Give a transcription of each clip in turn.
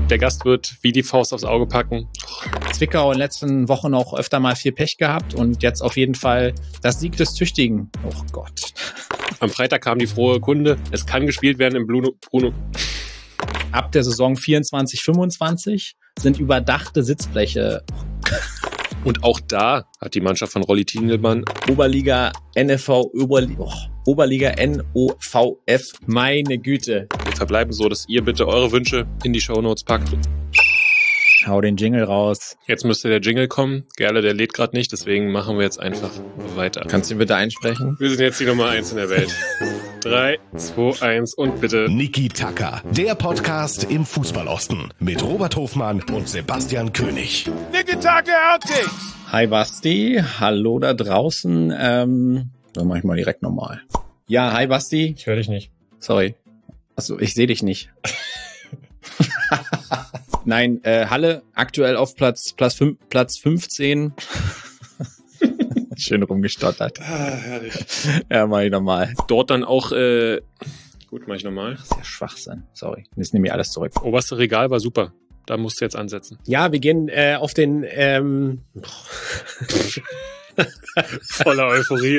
Der Gast wird wie die Faust aufs Auge packen. Zwickau in den letzten Wochen auch öfter mal viel Pech gehabt und jetzt auf jeden Fall das Sieg des Tüchtigen. Oh Gott. Am Freitag kam die frohe Kunde. Es kann gespielt werden im Bruno. Ab der Saison 24/25 sind überdachte Sitzbleche. Und auch da hat die Mannschaft von Rolli Tingelmann Oberliga Oberliga NOVF. Meine Güte. Wir verbleiben so, dass ihr bitte eure Wünsche in die Shownotes packt. Hau den Jingle raus. Jetzt müsste der Jingle kommen. Gerle, der lädt gerade nicht, deswegen machen wir jetzt einfach weiter. Kannst du ihn bitte einsprechen? Wir sind jetzt die Nummer 1 in der Welt. 3, 2, 1 und bitte. Niki Tacker, der Podcast im Fußballosten mit Robert Hofmann und Sebastian König. Niki Tacker Outtakes. Hi Basti, hallo da draußen. Dann mach ich mal direkt nochmal. Ja, hi Basti. Ich höre dich nicht. Sorry. Achso, ich sehe dich nicht. Nein, Halle aktuell auf Platz 15. Schön rumgestottert. Herrlich. Ja, mach ich nochmal. Dort dann auch, gut, mach ich nochmal. Sehr Schwachsinn, sorry. Jetzt nehme ich alles zurück. Oberste Regal war super. Da musst du jetzt ansetzen. Ja, wir gehen auf den, voller Euphorie.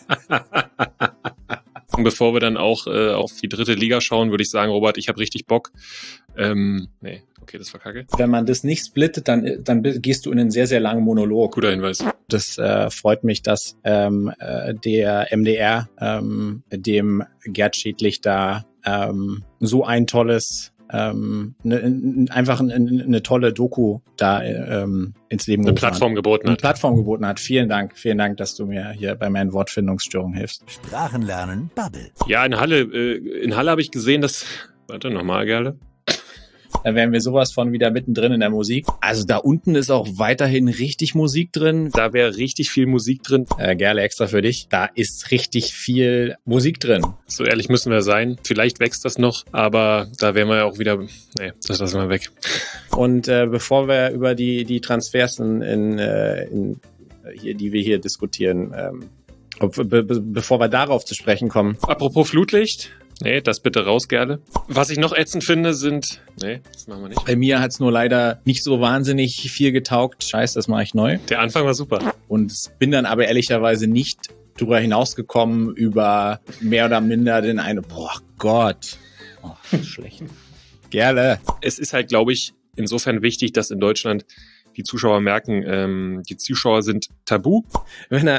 Und bevor wir dann auch auf die dritte Liga schauen, würde ich sagen, Robert, ich habe richtig Bock. Nee, okay, das war kacke. Wenn man das nicht splittet, dann gehst du in einen sehr, sehr langen Monolog. Guter Hinweis. Das freut mich, dass der MDR dem Gerd Schädlich da so ein tolles einfach eine tolle Doku da ins Leben eine Plattform geboten hat. Vielen Dank, dass du mir hier bei meinen Wortfindungsstörungen hilfst. Sprachenlernen Bubble. Ja, in Halle habe ich gesehen, dass... Warte, nochmal, Gerle. Da wären wir sowas von wieder mittendrin in der Musik. Also da unten ist auch weiterhin richtig Musik drin. Da wäre richtig viel Musik drin. Gerle, extra für dich. Da ist richtig viel Musik drin. So ehrlich müssen wir sein. Vielleicht wächst das noch, aber da wären wir ja auch wieder... Nee, das lassen wir weg. Und bevor wir über die Transfers die wir hier diskutieren, bevor wir darauf zu sprechen kommen. Apropos Flutlicht... Nee, das bitte raus, Gerle. Was ich noch ätzend finde, sind... Nee, das machen wir nicht. Bei mir hat's nur leider nicht so wahnsinnig viel getaugt. Scheiße, das mache ich neu. Der Anfang war super. Und bin dann aber ehrlicherweise nicht drüber hinausgekommen über mehr oder minder den einen... Boah Gott. Oh, schlecht. Gerle. Es ist halt, glaube ich, insofern wichtig, dass in Deutschland die Zuschauer merken, die Zuschauer sind tabu. Wenn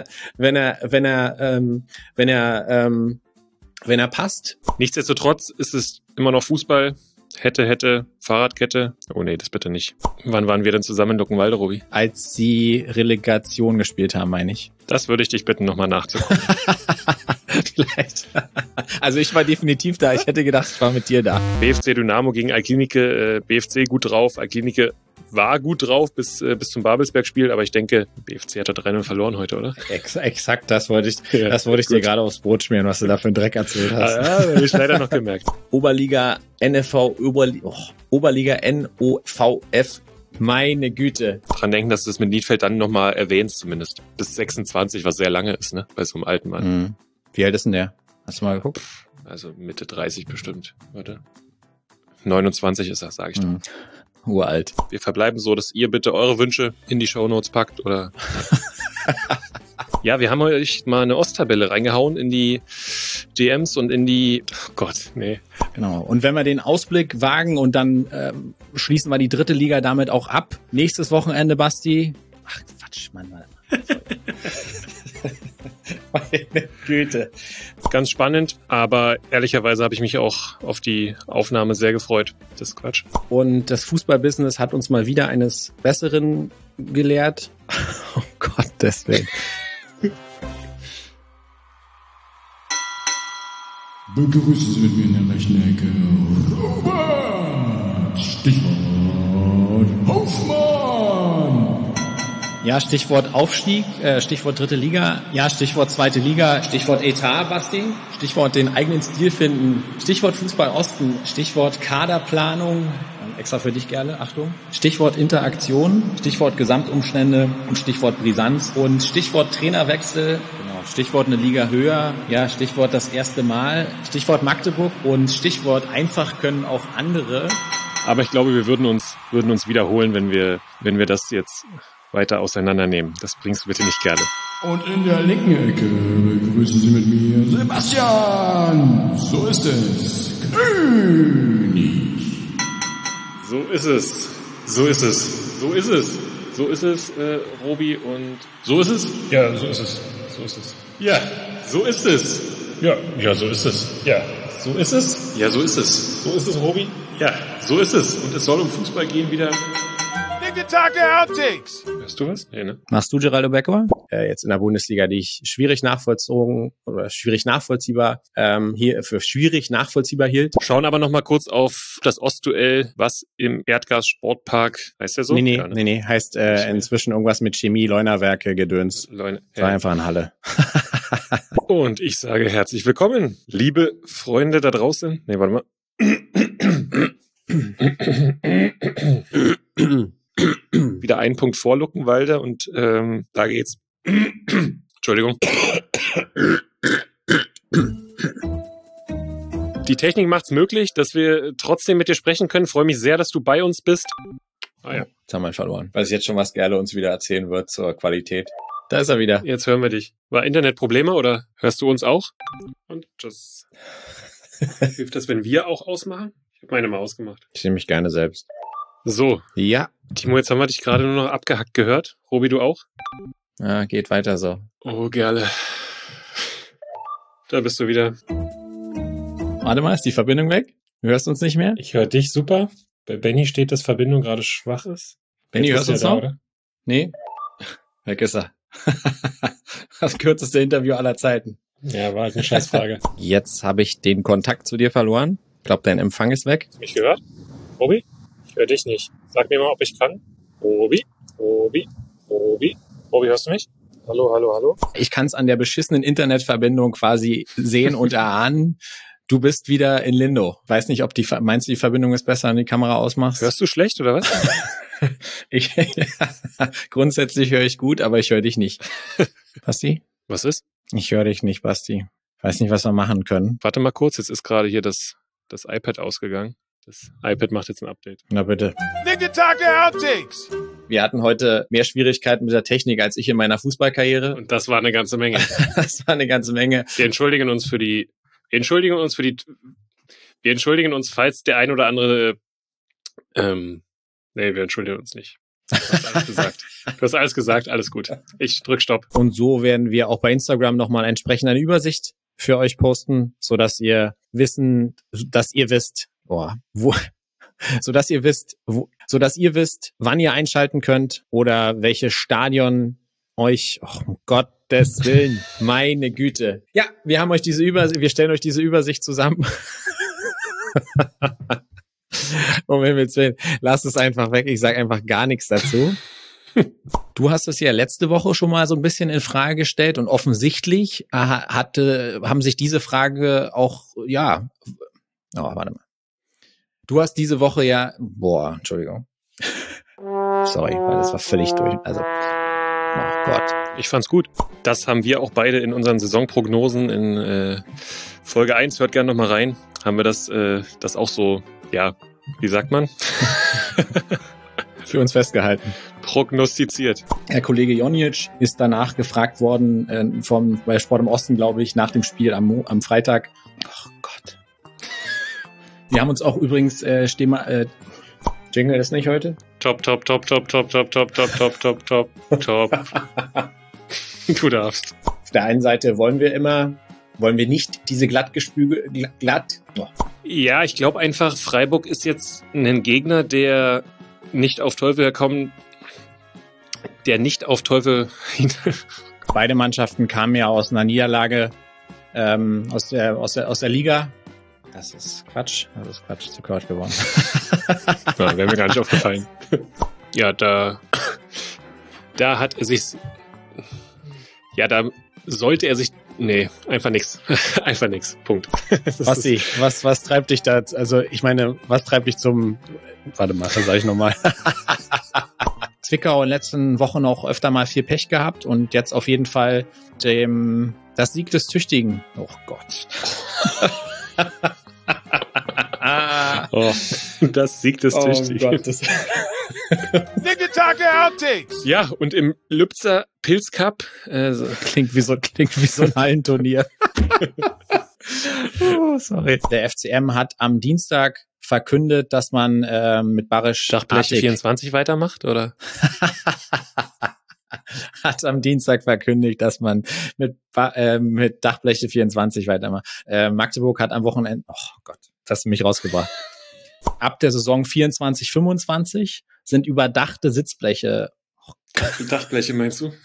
er passt. Nichtsdestotrotz ist es immer noch Fußball. Hätte, Fahrradkette. Oh nee, das bitte nicht. Wann waren wir denn zusammen in Luckenwalde, Robi? Als sie Relegation gespielt haben, meine ich. Das würde ich dich bitten, nochmal nachzugucken. Vielleicht. Also ich war definitiv da. Ich hätte gedacht, ich war mit dir da. BFC Dynamo gegen Alklinike. BFC gut drauf. Alklinike war gut drauf bis zum Babelsberg-Spiel, aber ich denke, BFC hat da 3-0 verloren heute, oder? Exakt, das wollte ich dir gerade aufs Brot schmieren, was du da für einen Dreck erzählt hast. Ja, habe ich leider noch gemerkt. Oberliga NOVF, meine Güte. Dran denken, dass du das mit Niedfeld dann nochmal erwähnst zumindest. Bis 26, was sehr lange ist, ne? Bei so einem alten Mann. Mhm. Wie alt ist denn der? Hast du mal geguckt? Also Mitte 30 bestimmt. Warte. 29 ist das, sage ich doch. Uralt. Wir verbleiben so, dass ihr bitte eure Wünsche in die Shownotes packt, oder? Ja, wir haben euch mal eine Osttabelle reingehauen in die DMs und in die... Oh Gott, nee. Genau. Und wenn wir den Ausblick wagen und dann schließen wir die dritte Liga damit auch ab. Nächstes Wochenende, Basti. Ach, Quatsch, Mann. Meine Güte. Ganz spannend, aber ehrlicherweise habe ich mich auch auf die Aufnahme sehr gefreut. Das ist Quatsch. Und das Fußballbusiness hat uns mal wieder eines Besseren gelehrt. Oh Gott, deswegen. Begrüßen Sie mit mir in der rechten Ecke Robert. Stichwort Hofmann. Ja, Stichwort Aufstieg, Stichwort dritte Liga, ja, Stichwort zweite Liga, Stichwort Etat, Basti, Stichwort den eigenen Stil finden, Stichwort Fußball Osten, Stichwort Kaderplanung, extra für dich, Gerle, Achtung, Stichwort Interaktion, Stichwort Gesamtumstände und Stichwort Brisanz und Stichwort Trainerwechsel, genau, Stichwort eine Liga höher, ja, Stichwort das erste Mal, Stichwort Magdeburg und Stichwort einfach können auch andere. Aber ich glaube, wir würden uns wiederholen, wenn wir das jetzt weiter auseinandernehmen. Das bringst du bitte nicht gerne. Und in der linken Ecke begrüßen Sie mit mir Sebastian. So ist es. König. So ist es. So ist es. So ist es. So ist es, Robi, und so ist es? Ja, so ist es. So ist es. Ja, so ist es. Ja, so ist es. Ja, so ist es. Ja, so ist es. So ist es, Robi. Ja, so ist es. Und es soll um Fußball gehen wieder. Outtakes. Hörst du was? Nee, ne? Machst du Geraldo Becker? Jetzt in der Bundesliga, die ich schwierig nachvollziehbar hielt. Schauen aber noch mal kurz auf das Ostduell, was im Erdgas-Sportpark, heißt der so? Nee, heißt inzwischen irgendwas mit Chemie, Leunawerke, Gedöns. War einfach in Halle. Und ich sage herzlich willkommen, liebe Freunde da draußen. Nee, warte mal. Wieder einen Punkt vor Luckenwalde und da geht's. Entschuldigung. Die Technik macht's möglich, dass wir trotzdem mit dir sprechen können. Freue mich sehr, dass du bei uns bist. Ah ja. Jetzt haben wir ihn verloren. Weiß ich jetzt schon, was Gerle uns wieder erzählen wird zur Qualität. Da ist er wieder. Jetzt hören wir dich. War Internetprobleme oder hörst du uns auch? Und das hilft das, wenn wir auch ausmachen? Ich habe meine mal ausgemacht. Ich nehme mich gerne selbst. So. Ja. Timo, jetzt haben wir dich gerade nur noch abgehackt gehört. Robi, du auch? Ja, geht weiter so. Oh, Gerle. Da bist du wieder. Warte mal, ist die Verbindung weg? Du hörst uns nicht mehr? Ich höre dich super. Bei Benny steht, dass Verbindung gerade schwach ist. Benny, hörst du uns noch? Oder? Nee? Weg ist er. Das kürzeste Interview aller Zeiten. Ja, war halt eine Scheißfrage. Jetzt habe ich den Kontakt zu dir verloren. Ich glaube, dein Empfang ist weg. Hast du mich gehört? Robi? Ich höre dich nicht. Sag mir mal, ob ich kann. Robi? Robi? Robi? Robi, hörst du mich? Hallo, hallo, hallo? Ich kann es an der beschissenen Internetverbindung quasi sehen und erahnen. Du bist wieder in Lindo. Weiß nicht, ob meinst du, die Verbindung ist besser, wenn du die Kamera ausmachst? Hörst du schlecht, oder was? Grundsätzlich höre ich gut, aber ich höre dich nicht. Basti? Was ist? Ich höre dich nicht, Basti. Weiß nicht, was wir machen können. Warte mal kurz, jetzt ist gerade hier das iPad ausgegangen. Das iPad macht jetzt ein Update. Na bitte. Wir hatten heute mehr Schwierigkeiten mit der Technik als ich in meiner Fußballkarriere. Und das war eine ganze Menge. Das war eine ganze Menge. Wir entschuldigen uns, falls der ein oder andere, nee, wir entschuldigen uns nicht. Du hast alles gesagt. Du hast alles gesagt, alles gut. Ich drück Stopp. Und so werden wir auch bei Instagram nochmal entsprechend eine Übersicht für euch posten, sodass ihr wisst, wann ihr einschalten könnt oder welche Stadion euch, um Gottes Willen, meine Güte. Ja, wir stellen euch diese Übersicht zusammen. Um Himmels Willen, lasst es einfach weg. Ich sage einfach gar nichts dazu. Du hast es ja letzte Woche schon mal so ein bisschen in Frage gestellt und offensichtlich haben sich diese Frage auch, warte mal. Du hast diese Woche Entschuldigung. Sorry, weil das war völlig durch. Also, oh Gott. Ich fand's gut. Das haben wir auch beide in unseren Saisonprognosen in Folge 1, hört gerne nochmal rein, haben wir das auch so, ja, wie sagt man? Für uns festgehalten. Prognostiziert. Herr Kollege Jonic ist danach gefragt worden, bei Sport im Osten, glaube ich, nach dem Spiel am Freitag. Oh Gott. Wir haben uns auch übrigens, Jingle ist nicht heute? Top. Du darfst. Auf der einen Seite wollen wir nicht diese glatt. Oh. Ja, ich glaube einfach, Freiburg ist jetzt ein Gegner, der nicht auf Teufel komm. Beide Mannschaften kamen ja aus einer Niederlage aus der Liga. Das ist Quatsch. Zu Quatsch geworden. Ja, wäre mir gar nicht aufgefallen. Ja, da hat er sich. Ja, da sollte er sich. Nee, einfach nix. Einfach nix. Punkt. Basti, was treibt dich da? Also, ich meine, was treibt dich zum. Warte mal, das sag ich nochmal. Zwickau in den letzten Wochen auch öfter mal viel Pech gehabt und jetzt auf jeden Fall das Sieg des Tüchtigen. Oh Gott. Oh, das siegt es tüchtig. Gott, das Ja, und im Lübzer Pils Cup, klingt wie so ein Hallenturnier. Sorry. Der FCM hat am Dienstag verkündet, dass man mit Barisch Dachbleche 24 weitermacht, oder? hat am Dienstag verkündigt, dass man mit Dachbleche 24 weitermacht. Magdeburg hat am Wochenende, oh Gott, das hast du mich rausgebracht. Ab der Saison 24/25 sind überdachte Sitzbleche. Oh Gott. Dachbleche meinst du?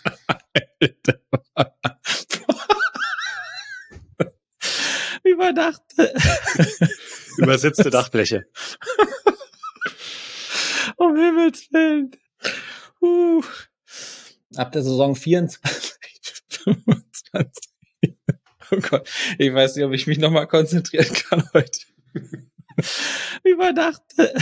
Überdachte. Übersetzte Dachbleche. Um Himmels Willen. Ab der Saison 24/25. Oh Gott, ich weiß nicht, ob ich mich nochmal konzentrieren kann heute. Überdachte.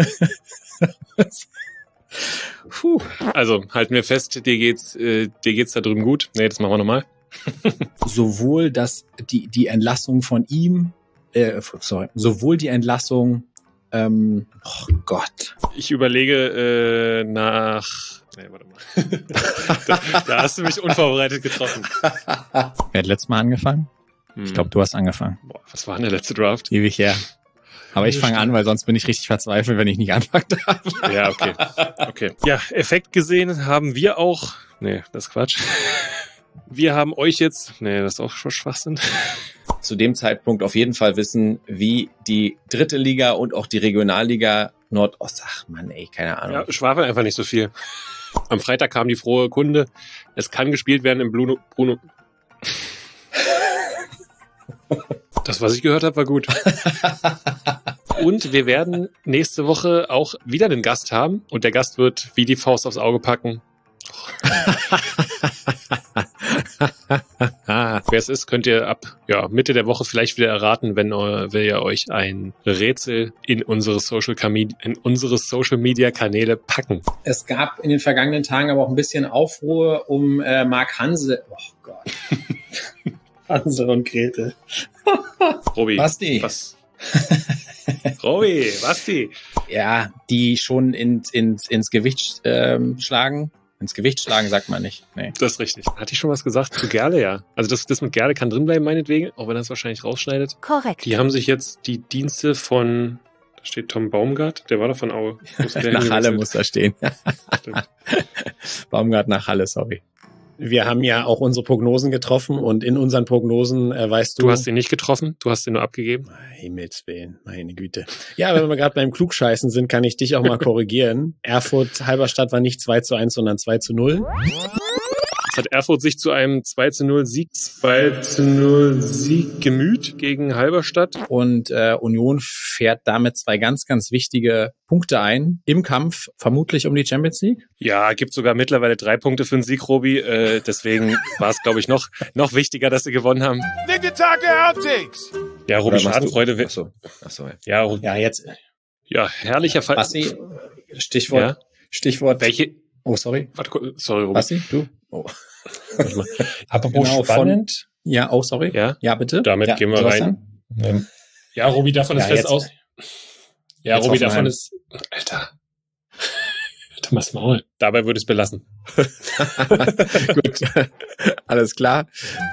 Also, halten wir fest, dir geht's da drüben gut. Nee, das machen wir nochmal. Sowohl die Entlassung von ihm, sowohl die Entlassung, oh Gott. Ich überlege Nee, warte mal. da hast du mich unvorbereitet getroffen. Wer hat letztes Mal angefangen? Ich glaube, du hast angefangen. Boah, was war denn der letzte Draft? Ewig her. Aber ich fange an, weil sonst bin ich richtig verzweifelt, wenn ich nicht anfangen darf. Ja, okay. Ja, Effekt gesehen haben wir auch. Nee, das ist Quatsch. Wir haben euch jetzt. Nee, das ist auch schon Schwachsinn. Zu dem Zeitpunkt auf jeden Fall wissen, wie die dritte Liga und auch die Regionalliga Nordost. Ach Mann, ey, keine Ahnung. Ja, schwafel einfach nicht so viel. Am Freitag kam die frohe Kunde. Es kann gespielt werden im Bruno. Das, was ich gehört habe, war gut. Und wir werden nächste Woche auch wieder einen Gast haben. Und der Gast wird wie die Faust aufs Auge packen. Wer es ist, könnt ihr ab Mitte der Woche vielleicht wieder erraten, wenn wir euch ein Rätsel in unsere Social Media Kanäle packen. Es gab in den vergangenen Tagen aber auch ein bisschen Aufruhr um Marc Hansel. Oh Gott. Hansel und Gretel. Robi, Basti. Was? Robi, Basti. Ja, die schon ins Gewicht schlagen. Ins Gewicht schlagen sagt man nicht. Nee. Das ist richtig. Hatte ich schon was gesagt? Zu Gerle, ja. Also das mit Gerle kann drinbleiben, meinetwegen, auch wenn er es wahrscheinlich rausschneidet. Korrekt. Die haben sich jetzt die Dienste von, da steht Tom Baumgart, der war doch von Aue. Nach Halle muss da stehen. Stimmt. Baumgart nach Halle, sorry. Wir haben ja auch unsere Prognosen getroffen und in unseren Prognosen weißt du... Du hast ihn nicht getroffen, du hast ihn nur abgegeben. Himmels Willen, meine Güte. Ja, wenn wir gerade beim Klugscheißen sind, kann ich dich auch mal korrigieren. Erfurt-Halberstadt war nicht 2:1, sondern 2:0. Jetzt hat Erfurt sich zu einem 2:0 Sieg gemüht gegen Halberstadt. Und Union fährt damit 2 ganz, ganz wichtige Punkte ein im Kampf, vermutlich um die Champions League. Ja, gibt sogar mittlerweile 3 Punkte für den Sieg, Robi. Deswegen war es, glaube ich, noch wichtiger, dass sie gewonnen haben. Ja, Robi, Schadenfreude. Achso, ja. Ja, Jetzt. Ja, herrlicher Fall. Basti, Stichwort. Welche? Oh, sorry. Warte, sorry, Robi. Basti, du? Oh. Apropos Genau, spannend. Ja, oh, sorry. Ja, bitte. Damit gehen wir Sebastian? rein. Ja, Robi, davon ist fest aus. Ja, Jetzt Robi, Hoffenheim. davon ist... Alter, mach's Maul. Dabei würde ich es belassen. Gut, alles klar.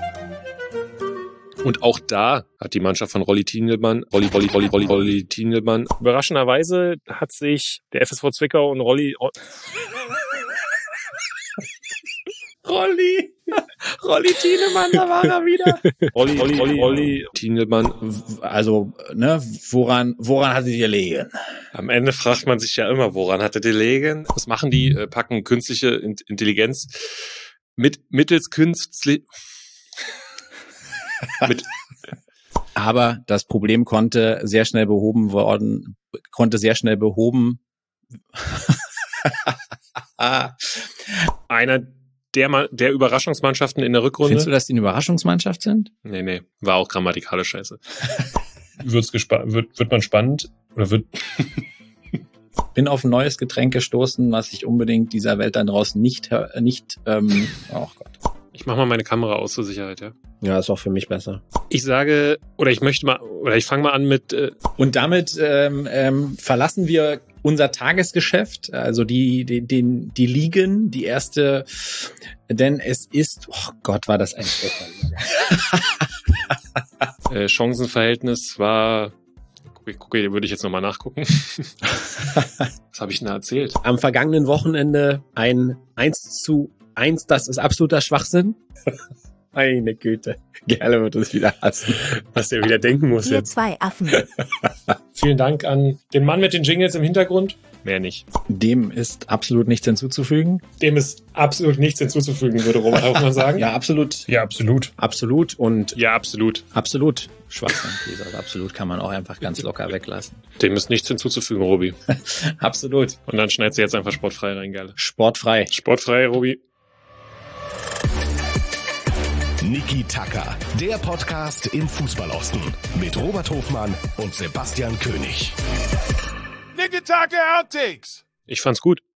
Und auch da hat die Mannschaft von Rolli Tingelmann, überraschenderweise hat sich der FSV Zwickau und Rolli Tienemann, da war er wieder. Rolli Tingelmann. Also, ne, woran hat sie gelegen? Am Ende fragt man sich ja immer, woran hatte die gelegen? Was machen die? Packen künstliche Intelligenz mittels künstlich. Aber das Problem konnte sehr schnell behoben. Einer der Überraschungsmannschaften in der Rückrunde. Findest du, dass die eine Überraschungsmannschaft sind? Nee. War auch grammatikalisch scheiße. Wird man spannend? Oder wird... Bin auf ein neues Getränk gestoßen, was ich unbedingt dieser Welt da draußen nicht oh Gott. Ich mach mal meine Kamera aus zur Sicherheit, ja. Ja, ist auch für mich besser. Ich sage, ich fange mal an mit... Und damit verlassen wir unser Tagesgeschäft, also die Ligen, die erste, denn es ist, oh Gott, war das ein Chancenverhältnis war... Gucke, würde ich jetzt nochmal nachgucken. Was habe ich denn da erzählt? Am vergangenen Wochenende ein 1:1, das ist absoluter Schwachsinn. Meine Güte. Gerle wird es wieder hassen, was der wieder denken muss Wir jetzt. zwei Affen. Vielen Dank an den Mann mit den Jingles im Hintergrund. Mehr nicht. Dem ist absolut nichts hinzuzufügen. Dem ist absolut nichts hinzuzufügen, würde Robert Hoffmann sagen. Ja, absolut. Ja, absolut. Absolut und Ja, absolut. Absolut. Schwachsinn. Also absolut kann man auch einfach ganz locker weglassen. Dem ist nichts hinzuzufügen, Robi. Absolut. Und dann schneidest du jetzt einfach sportfrei rein, Gerle. sportfrei. Sportfrei, Robi. Niki Tacker, der Podcast im Fußballosten mit Robert Hofmann und Sebastian König. Ich fand's gut.